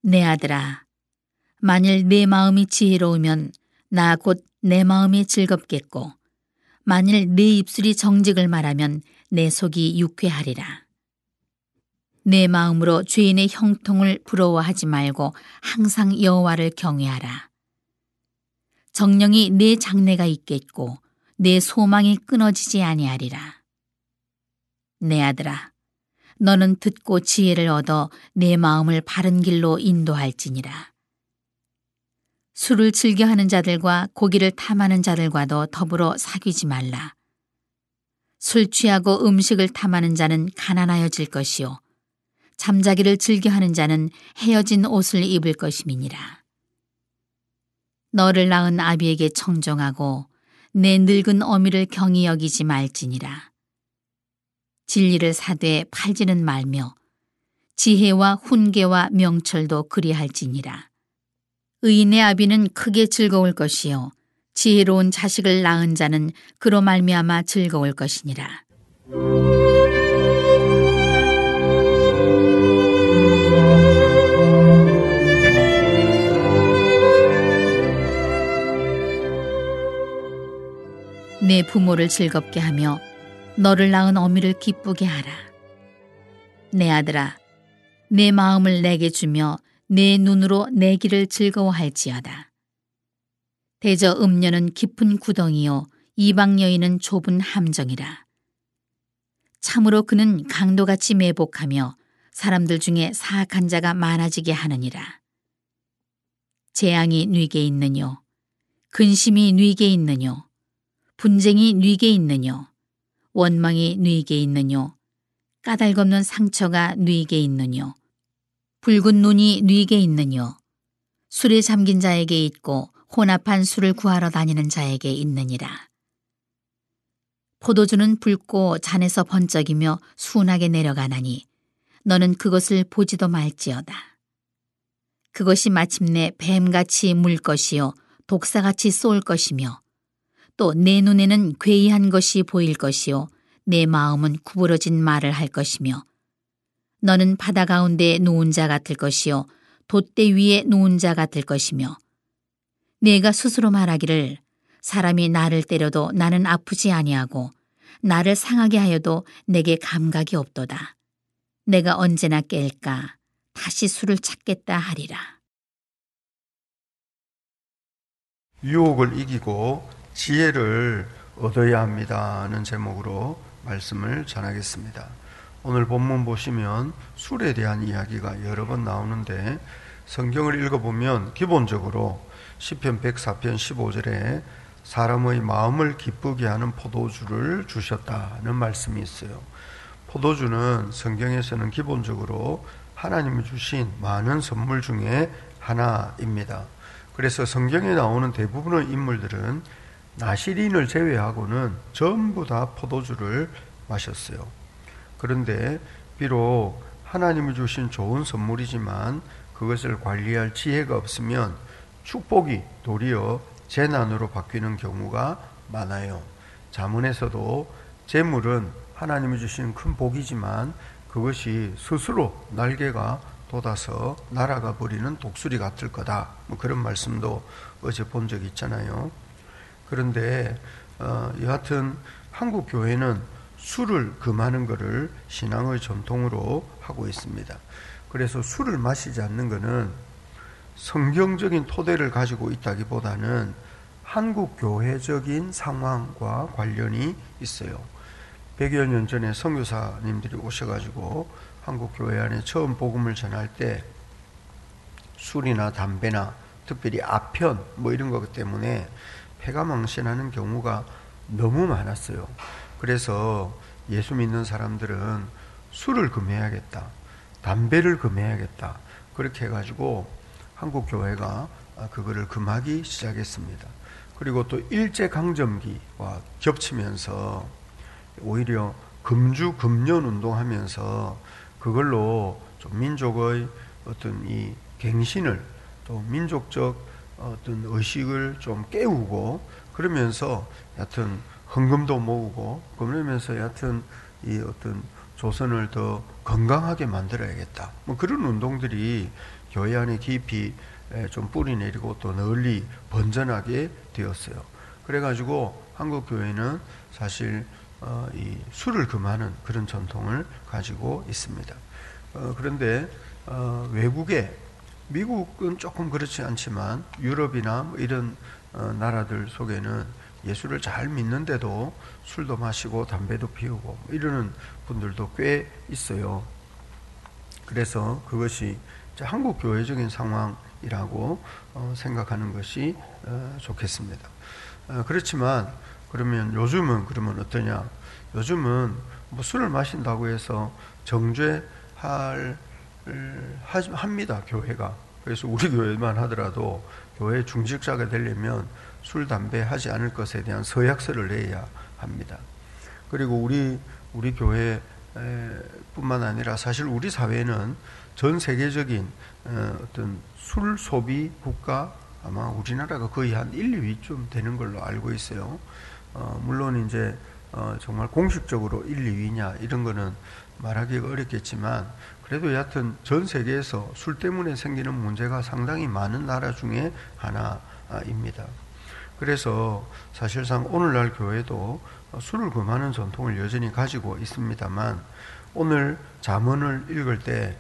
내 아들아, 만일 내 마음이 지혜로우면 나 곧 내 마음이 즐겁겠고 만일 내 입술이 정직을 말하면 내 속이 유쾌하리라. 내 마음으로 죄인의 형통을 부러워하지 말고 항상 여호와를 경외하라. 정령이 내 장래가 있겠고 내 소망이 끊어지지 아니하리라. 내 아들아, 너는 듣고 지혜를 얻어 내 마음을 바른 길로 인도할지니라. 술을 즐겨하는 자들과 고기를 탐하는 자들과도 더불어 사귀지 말라. 술 취하고 음식을 탐하는 자는 가난하여질 것이요 잠자기를 즐겨하는 자는 헤어진 옷을 입을 것임이니라. 너를 낳은 아비에게 청종하고 내 늙은 어미를 경히 여기지 말지니라. 진리를 사되 팔지는 말며 지혜와 훈계와 명철도 그리할지니라. 의인의 아비는 크게 즐거울 것이요 지혜로운 자식을 낳은 자는 그로 말미암아 즐거울 것이니라. 내 부모를 즐겁게 하며 너를 낳은 어미를 기쁘게 하라. 내 아들아, 내 마음을 내게 주며 내 눈으로 내 길을 즐거워할지어다. 대저 음녀는 깊은 구덩이요 이방 여인은 좁은 함정이라. 참으로 그는 강도같이 매복하며 사람들 중에 사악한 자가 많아지게 하느니라. 재앙이 뉘게 있느뇨, 근심이 뉘게 있느뇨, 분쟁이 뉘게 있느뇨, 원망이 뉘게 있느뇨, 까닭없는 상처가 뉘게 있느뇨, 붉은 눈이 뉘게 있느뇨, 술에 잠긴 자에게 있고 혼합한 술을 구하러 다니는 자에게 있느니라. 포도주는 붉고 잔에서 번쩍이며 순하게 내려가나니 너는 그것을 보지도 말지어다. 그것이 마침내 뱀같이 물 것이요 독사같이 쏠 것이며 또 내 눈에는 괴이한 것이 보일 것이요 내 마음은 구부러진 말을 할 것이며 너는 바다 가운데 누운 자 같을 것이요 돛대 위에 누운 자 같을 것이며 내가 스스로 말하기를 사람이 나를 때려도 나는 아프지 아니하고 나를 상하게 하여도 내게 감각이 없도다. 내가 언제나 깰까 다시 술을 찾겠다 하리라. 유혹을 이기고 지혜를 얻어야 합니다는 제목으로 말씀을 전하겠습니다. 오늘 본문 보시면 술에 대한 이야기가 여러 번 나오는데 성경을 읽어보면 기본적으로 시편 104편 15절에 사람의 마음을 기쁘게 하는 포도주를 주셨다는 말씀이 있어요. 포도주는 성경에서는 기본적으로 하나님이 주신 많은 선물 중에 하나입니다. 그래서 성경에 나오는 대부분의 인물들은 나시린을 제외하고는 전부 다 포도주를 마셨어요. 그런데 비록 하나님이 주신 좋은 선물이지만 그것을 관리할 지혜가 없으면 축복이 도리어 재난으로 바뀌는 경우가 많아요. 잠언에서도 재물은 하나님이 주신 큰 복이지만 그것이 스스로 날개가 돋아서 날아가 버리는 독수리 같을 거다. 그런 말씀도 어제 본 적이 있잖아요. 그런데 여하튼 한국 교회는 술을 금하는 것을 신앙의 전통으로 하고 있습니다. 그래서 술을 마시지 않는 것은 성경적인 토대를 가지고 있다기보다는 한국 교회적인 상황과 관련이 있어요. 100여 년 전에 선교사님들이 오셔가지고 한국 교회 안에 처음 복음을 전할 때 술이나 담배나 특별히 아편 이런 것 때문에 폐가 망신하는 경우가 너무 많았어요. 그래서 예수 믿는 사람들은 술을 금해야겠다, 담배를 금해야겠다, 그렇게 해가지고 한국 교회가 그거를 금하기 시작했습니다. 그리고 또 일제강점기와 겹치면서 오히려 금주 금년 운동하면서 그걸로 좀 민족의 어떤 이 갱신을, 또 민족적 어떤 의식을 좀 깨우고, 그러면서 여하튼 헌금도 모으고, 그러면서 여하튼 이 어떤 조선을 더 건강하게 만들어야겠다, 그런 운동들이 교회 안에 깊이 좀 뿌리 내리고 또 널리 번져나게 되었어요. 그래가지고 한국 교회는 사실 이 술을 금하는 그런 전통을 가지고 있습니다. 그런데 외국에, 미국은 조금 그렇지 않지만 유럽이나 뭐 이런 나라들 속에는 예수를 잘 믿는데도 술도 마시고 담배도 피우고 이러는 분들도 꽤 있어요. 그래서 그것이 한국 교회적인 상황이라고 생각하는 것이 좋겠습니다. 그렇지만 그러면 요즘은 그러면 어떠냐? 요즘은 뭐 술을 마신다고 해서 합니다, 교회가. 그래서 우리 교회만 하더라도 교회 중직자가 되려면 술, 담배 하지 않을 것에 대한 서약서를 내야 합니다. 그리고 우리 교회 뿐만 아니라 사실 우리 사회는 전 세계적인 어떤 술 소비 국가, 아마 우리나라가 거의 한 1, 2위쯤 되는 걸로 알고 있어요. 물론 이제 정말 공식적으로 1, 2위냐 이런 거는 말하기가 어렵겠지만 그래도 여하튼 전 세계에서 술 때문에 생기는 문제가 상당히 많은 나라 중에 하나입니다. 그래서 사실상 오늘날 교회도 술을 금하는 전통을 여전히 가지고 있습니다만 오늘 잠언을 읽을 때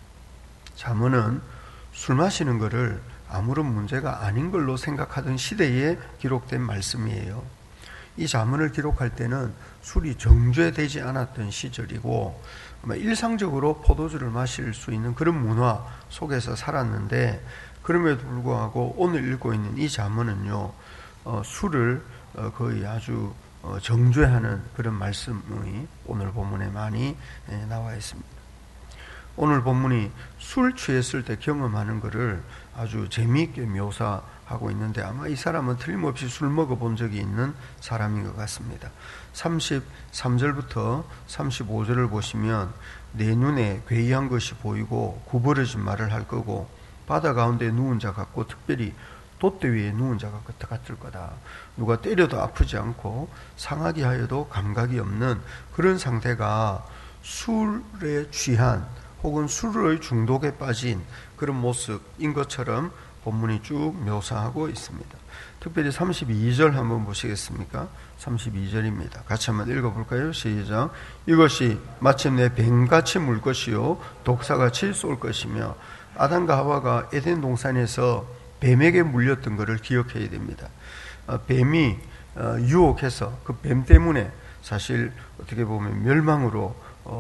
잠언은 술 마시는 것을 아무런 문제가 아닌 걸로 생각하던 시대에 기록된 말씀이에요. 이 잠언을 기록할 때는 술이 정죄되지 않았던 시절이고 일상적으로 포도주를 마실 수 있는 그런 문화 속에서 살았는데 그럼에도 불구하고 오늘 읽고 있는 이 잠언은요, 술을 거의 아주 정죄하는 그런 말씀이 오늘 본문에 많이 나와 있습니다. 오늘 본문이 술 취했을 때 경험하는 것을 아주 재미있게 묘사하고 있는데 아마 이 사람은 틀림없이 술 먹어본 적이 있는 사람인 것 같습니다. 33절부터 35절을 보시면 내 눈에 괴이한 것이 보이고 구부러진 말을 할 거고 바다 가운데 누운 자 같고 특별히 돛대 위에 누운 자가 같을 거다. 누가 때려도 아프지 않고 상하게 하여도 감각이 없는 그런 상태가 술에 취한 혹은 술의 중독에 빠진 그런 모습인 것처럼 본문이 쭉 묘사하고 있습니다. 특별히 32절 한번 보시겠습니까? 32절입니다. 같이 한번 읽어볼까요? 시작. 이것이 마침내 뱀같이 물 것이요 독사같이 쏠 것이며 아담과 하와가 에덴 동산에서 뱀에게 물렸던 것을 기억해야 됩니다. 뱀이 유혹해서 그 뱀 때문에 사실 어떻게 보면 멸망으로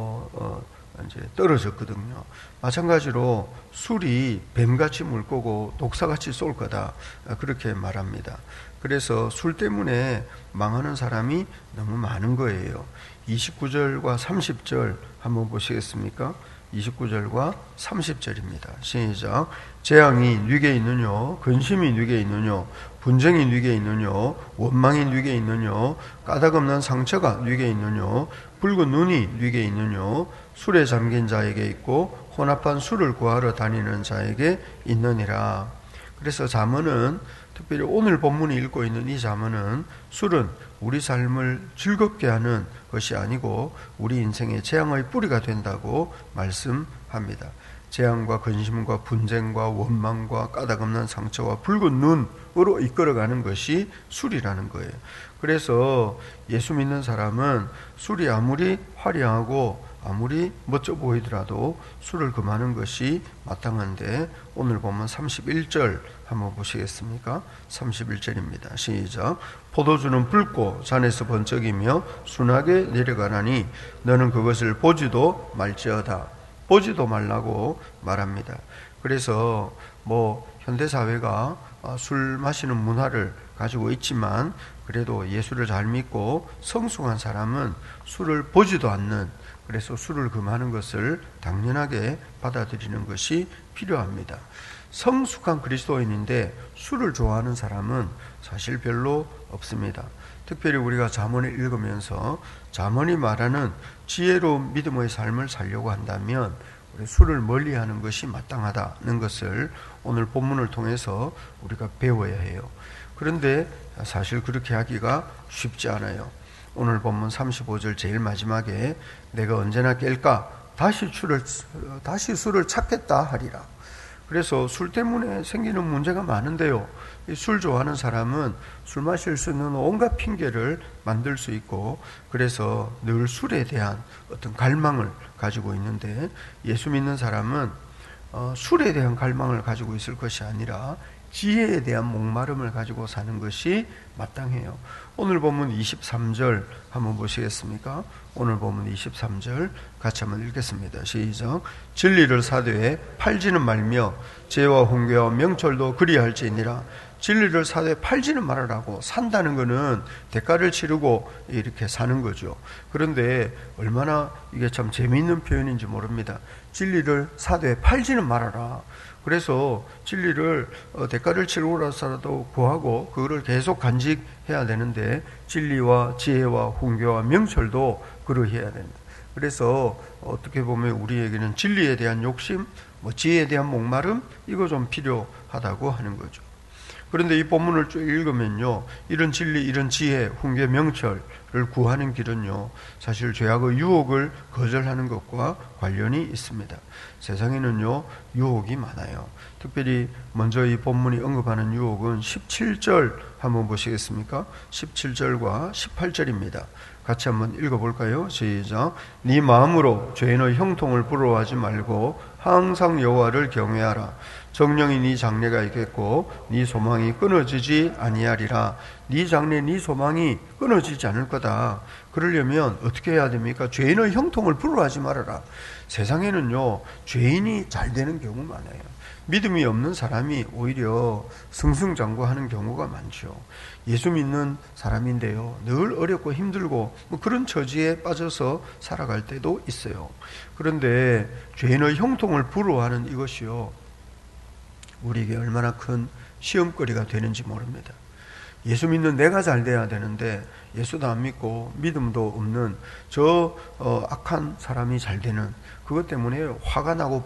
이제 떨어졌거든요. 마찬가지로 술이 뱀같이 물 거고 독사같이 쏠 거다 그렇게 말합니다. 그래서 술 때문에 망하는 사람이 너무 많은 거예요. 29절과 30절 한번 보시겠습니까? 29절과 30절입니다. 시작. 재앙이 네게 있느뇨, 근심이 네게 있느뇨, 분쟁이 네게 있느뇨, 원망이 네게 있느뇨, 까닭없는 상처가 네게 있느뇨, 붉은 눈이 네게 있느뇨, 술에 잠긴 자에게 있고 혼합한 술을 구하러 다니는 자에게 있느니라. 그래서 잠언은 특별히 오늘 본문이 읽고 있는 이 잠언은 술은 우리 삶을 즐겁게 하는 것이 아니고 우리 인생의 재앙의 뿌리가 된다고 말씀합니다. 재앙과 근심과 분쟁과 원망과 까닭없는 상처와 붉은 눈으로 이끌어가는 것이 술이라는 거예요. 그래서 예수 믿는 사람은 술이 아무리 화려하고 아무리 멋져 보이더라도 술을 금하는 것이 마땅한데 오늘 보면 31절 한번 보시겠습니까? 31절입니다. 시작. 포도주는 붉고 잔에서 번쩍이며 순하게 내려가나니 너는 그것을 보지도 말지어다. 보지도 말라고 말합니다. 그래서 현대사회가 술 마시는 문화를 가지고 있지만 그래도 예수를 잘 믿고 성숙한 사람은 술을 보지도 않는, 그래서 술을 금하는 것을 당연하게 받아들이는 것이 필요합니다. 성숙한 그리스도인인데 술을 좋아하는 사람은 사실 별로 없습니다. 특별히 우리가 잠언을 읽으면서 잠언이 말하는 지혜로운 믿음의 삶을 살려고 한다면 우리 술을 멀리하는 것이 마땅하다는 것을 오늘 본문을 통해서 우리가 배워야 해요. 그런데 사실 그렇게 하기가 쉽지 않아요. 오늘 본문 35절 제일 마지막에 내가 언제나 깰까 다시 술을 찾겠다 하리라. 그래서 술 때문에 생기는 문제가 많은데요. 술 좋아하는 사람은 술 마실 수 있는 온갖 핑계를 만들 수 있고, 그래서 늘 술에 대한 어떤 갈망을 가지고 있는데, 예수 믿는 사람은 술에 대한 갈망을 가지고 있을 것이 아니라 지혜에 대한 목마름을 가지고 사는 것이 마땅해요. 오늘 본문 23절 한번 보시겠습니까? 오늘 본문 23절 같이 한번 읽겠습니다. 시작. 진리를 사되 팔지는 말며 지혜와 훈계와 명철도 그리할지니라. 진리를 사되 팔지는 말아라고. 산다는 것은 대가를 치르고 이렇게 사는 거죠. 그런데 얼마나 이게 참 재미있는 표현인지 모릅니다. 진리를 사되 팔지는 말아라. 그래서 진리를 대가를 치르고라서라도 구하고 그거를 계속 간직해야 되는데, 진리와 지혜와 훈계와 명철도 그러해야 된다. 그래서 어떻게 보면 우리에게는 진리에 대한 욕심, 지혜에 대한 목마름, 이거 좀 필요하다고 하는 거죠. 그런데 이 본문을 쭉 읽으면요, 이런 진리, 이런 지혜, 훈계, 명철을 구하는 길은요, 사실 죄악의 유혹을 거절하는 것과 관련이 있습니다. 세상에는요, 유혹이 많아요. 특별히 먼저 이 본문이 언급하는 유혹은 17절 한번 보시겠습니까? 17절과 18절입니다. 같이 한번 읽어볼까요? 시작. 네 마음으로 죄인의 형통을 부러워하지 말고 항상 여호와를 경외하라. 정령이 네 장래가 있겠고 네 소망이 끊어지지 아니하리라. 네 장래, 네 소망이 끊어지지 않을 거다. 그러려면 어떻게 해야 됩니까? 죄인의 형통을 부러워하지 말아라. 세상에는요, 죄인이 잘 되는 경우 많아요. 믿음이 없는 사람이 오히려 승승장구하는 경우가 많죠. 예수 믿는 사람인데요, 늘 어렵고 힘들고 그런 처지에 빠져서 살아갈 때도 있어요. 그런데 죄인의 형통을 부러워하는 이것이요, 우리에게 얼마나 큰 시험거리가 되는지 모릅니다. 예수 믿는 내가 잘 돼야 되는데 예수도 안 믿고 믿음도 없는 저 악한 사람이 잘 되는, 그것 때문에 화가 나고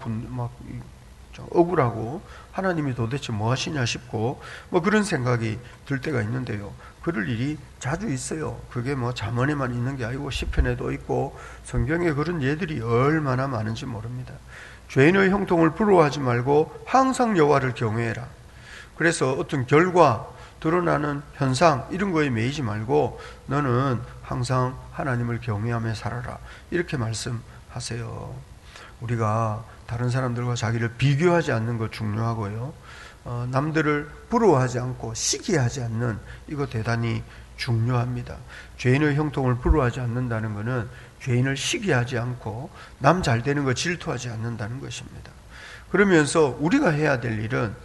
좀 억울하고 하나님이 도대체 뭐 하시냐 싶고 그런 생각이 들 때가 있는데요, 그럴 일이 자주 있어요. 그게 잠언에만 있는 게 아니고 시편에도 있고 성경에 그런 예들이 얼마나 많은지 모릅니다. 죄인의 형통을 부러워하지 말고 항상 여호와를 경외해라. 그래서 어떤 결과, 드러나는 현상 이런 거에 매이지 말고 너는 항상 하나님을 경외하며 살아라, 이렇게 말씀하세요. 우리가 다른 사람들과 자기를 비교하지 않는 것 중요하고요, 남들을 부러워하지 않고 시기하지 않는, 이거 대단히 중요합니다. 죄인의 형통을 부러워하지 않는다는 것은 죄인을 시기하지 않고 남 잘 되는 거 질투하지 않는다는 것입니다. 그러면서 우리가 해야 될 일은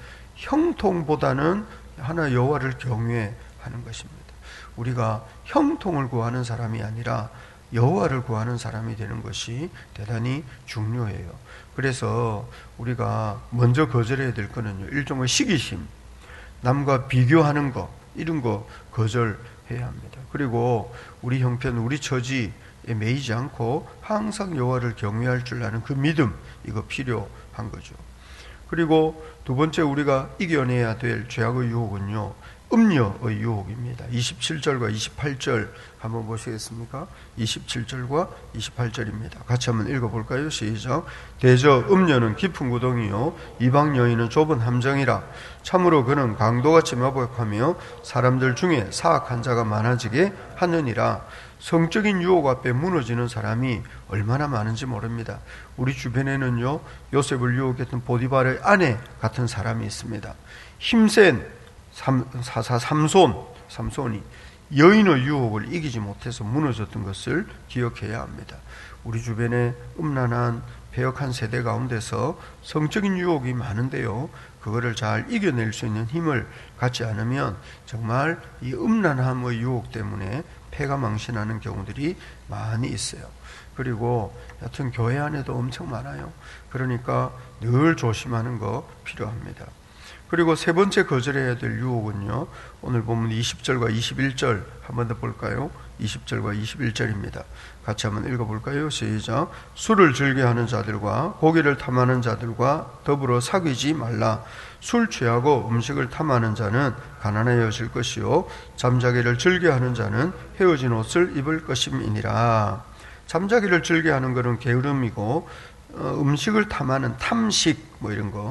형통보다는 하나 여호와를 경외하는 것입니다. 우리가 형통을 구하는 사람이 아니라 여호와를 구하는 사람이 되는 것이 대단히 중요해요. 그래서 우리가 먼저 거절해야 될 거는요, 일종의 시기심, 남과 비교하는 거, 이런 거 거절해야 합니다. 그리고 우리 형편, 우리 처지에 매이지 않고 항상 여호와를 경외할 줄 아는 그 믿음, 이거 필요한 거죠. 그리고 두 번째 우리가 이겨내야 될 죄악의 유혹은요, 음녀의 유혹입니다. 27절과 28절 한번 보시겠습니까? 27절과 28절입니다. 같이 한번 읽어볼까요? 시작. 대저 음녀는 깊은 구덩이요 이방 여인은 좁은 함정이라. 참으로 그는 강도같이 마복하며 사람들 중에 사악한 자가 많아지게 하느니라. 성적인 유혹 앞에 무너지는 사람이 얼마나 많은지 모릅니다. 우리 주변에는요, 요셉을 유혹했던 보디발의 아내 같은 사람이 있습니다. 힘센 사사 삼손이 여인의 유혹을 이기지 못해서 무너졌던 것을 기억해야 합니다. 우리 주변에 음란한 배역한 세대 가운데서 성적인 유혹이 많은데요, 그거를 잘 이겨낼 수 있는 힘을 갖지 않으면 정말 이 음란함의 유혹 때문에 폐가 망신하는 경우들이 많이 있어요. 그리고 여튼 교회 안에도 엄청 많아요. 그러니까 늘 조심하는 거 필요합니다. 그리고 세 번째 거절해야 될 유혹은요, 오늘 보면 20절과 21절 한번 더 볼까요? 20절과 21절입니다. 같이 한번 읽어볼까요? 시작. 술을 즐겨하는 자들과 고기를 탐하는 자들과 더불어 사귀지 말라. 술 취하고 음식을 탐하는 자는 가난해질 것이요 잠자기를 즐겨하는 자는 헤어진 옷을 입을 것임이니라. 잠자기를 즐겨하는 것은 게으름이고, 음식을 탐하는 탐식 이런 거,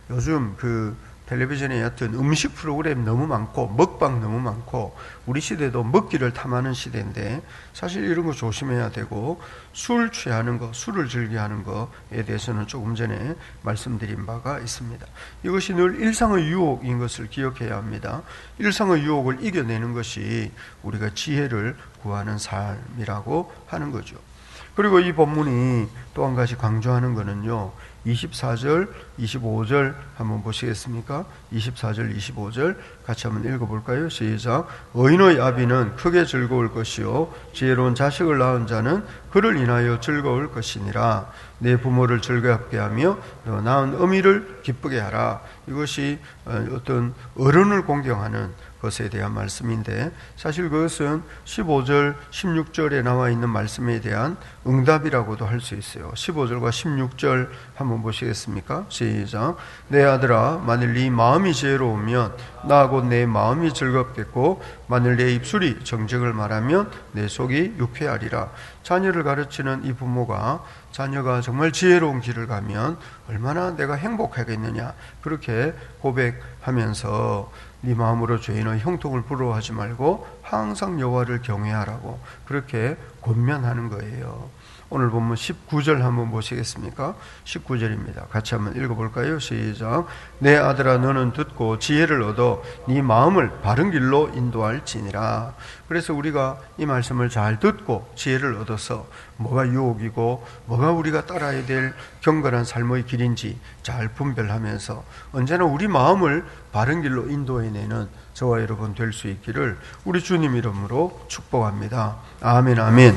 요즘 그 텔레비전에 여튼 음식 프로그램 너무 많고 먹방 너무 많고 우리 시대도 먹기를 탐하는 시대인데 사실 이런 거 조심해야 되고 술 취하는 거, 술을 즐겨하는 거에 대해서는 조금 전에 말씀드린 바가 있습니다. 이것이 늘 일상의 유혹인 것을 기억해야 합니다. 일상의 유혹을 이겨내는 것이 우리가 지혜를 구하는 삶이라고 하는 거죠. 그리고 이 본문이 또 한 가지 강조하는 것은요, 24절, 25절 한번 보시겠습니까? 24절, 25절 같이 한번 읽어볼까요? 시작. 의인의 아비는 크게 즐거울 것이요 지혜로운 자식을 낳은 자는 그를 인하여 즐거울 것이니라. 내 부모를 즐겁게 하며 너 낳은 어미를 기쁘게 하라. 이것이 어떤 어른을 공경하는 것에 대한 말씀인데 사실 그것은 15절, 16절에 나와 있는 말씀에 대한 응답이라고도 할 수 있어요. 15절과 16절 한번 보시겠습니까? 시작. 내 아들아, 만일 네 마음이 지혜로우면 나 곧 내 마음이 즐겁겠고 만일 내 입술이 정직을 말하면 내 속이 유쾌하리라. 자녀를 가르치는 이 부모가 자녀가 정말 지혜로운 길을 가면 얼마나 내가 행복하겠느냐 그렇게 고백하면서 네 마음으로 죄인의 형통을 부러워하지 말고 항상 여호와를 경외하라고 그렇게 권면하는 거예요. 오늘 본문 19절 한번 보시겠습니까? 19절입니다. 같이 한번 읽어볼까요? 시작. 내 아들아 너는 듣고 지혜를 얻어 네 마음을 바른 길로 인도할지니라. 그래서 우리가 이 말씀을 잘 듣고 지혜를 얻어서 뭐가 유혹이고 뭐가 우리가 따라야 될 경건한 삶의 길인지 잘 분별하면서 언제나 우리 마음을 바른 길로 인도해내는 저와 여러분 될 수 있기를 우리 주님 이름으로 축복합니다. 아멘, 아멘.